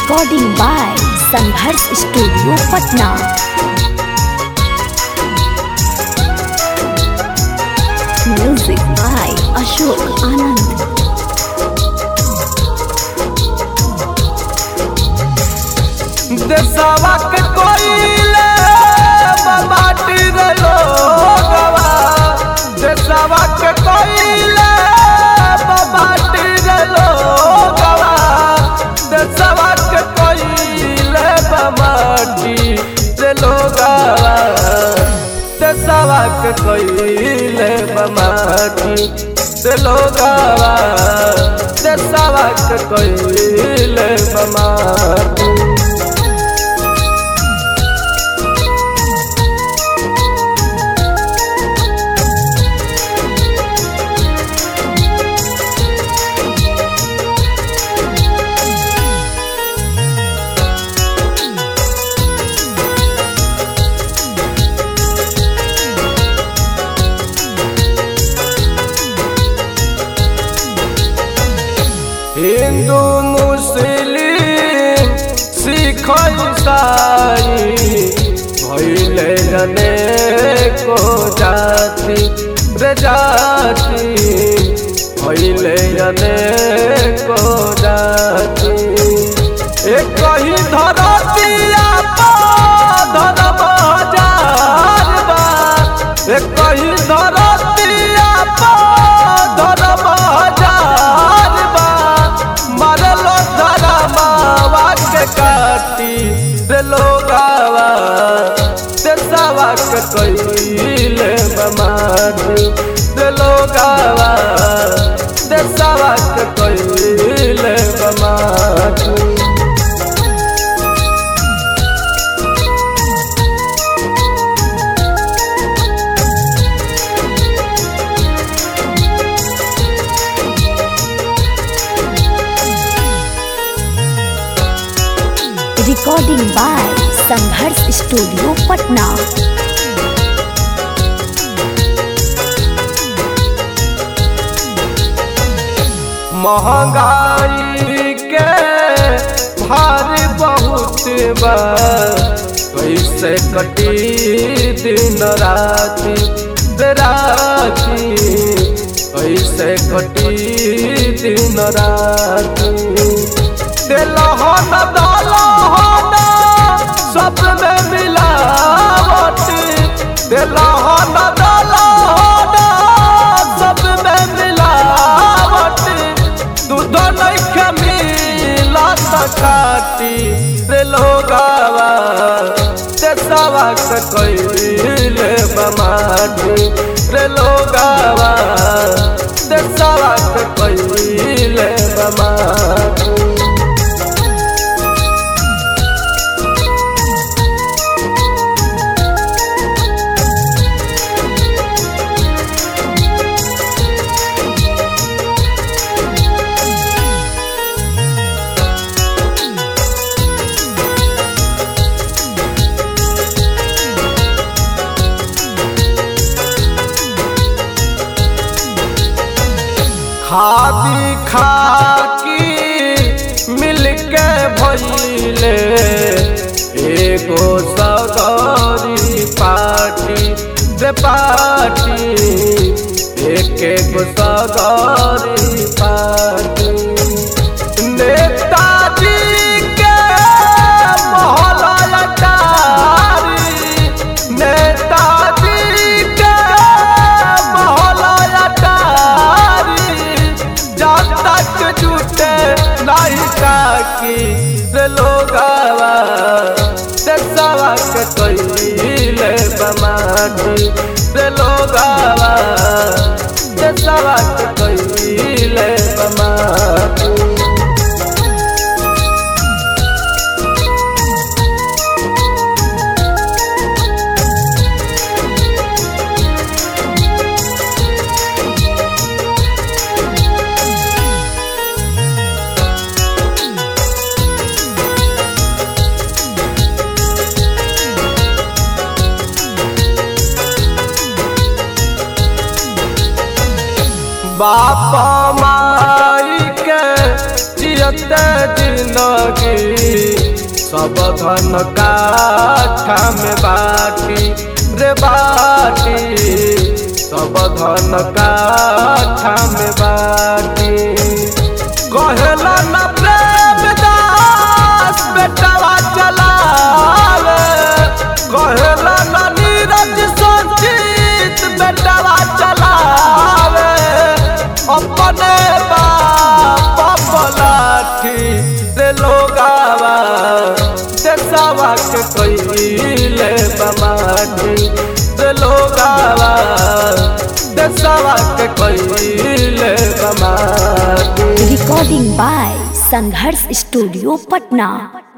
Recording by Sangharsh studio Patna. Music by Ashok Anand. देशवा के कोइले बाटी गलो गवा, देशवा के कोइले बाटी गलो गवा, देशवा के कोइले बाटी गलो गवा, देशवा के कोइले बाटी गलो गवा, देशवा के कोइले बाटी। हिंदू मुस्लिम सिख ईसाई भइले जने को जाति रे जाति, भइले जने को जाति। एक ही धरतिया धर्म हजार बा, एक ही धरतिया धर्म हजार बा, मरलो धर्मवा के काटी रे लोगावा, देशवा के कोइले बमाटी रे लोगावा, देशवा के कोइले बमाटी। Recording by Sangharsh studio Patna. महंगाई के भारी बहुत बा, कैसे कटी दिन राति राति, कैसे कटी दिन राति। तेलहन दलहन सब में मिलावट, तेलहन दलहन सब में मिलावट, दूध नहीं मिला काटी रे लोगावा, देशवा के कोइले बमाटी रे लोगावा, देशवा के कोइले बमाटी। खादी खाकी मिलके भइले एगो सगरी पार्टी रे पार्टी, एक एगो सगरी पार्टी। नेताजी के महल अटारी, नेताजी के महल अटारी, जब तक जुटे नहीं काकी रे लोगावा, देशवा के कोइले बमाटी रे लोगावा, देशवा के कोइले बमाटी। बाप माई के जियते जिंदगी सब धन काठा में बाटी रे बाटी सब धन काठा में बाटी कहेला न प्रेम दास बेटवा चलावे कहेला न नीरज संचित बेटवा चलावे अपने बाप पलाठी रे लोगावा देशवा के कइले बमाटी रे लोगावा देशवा के कइले बमाटी। Recording by Sangharsh Studio, Patna.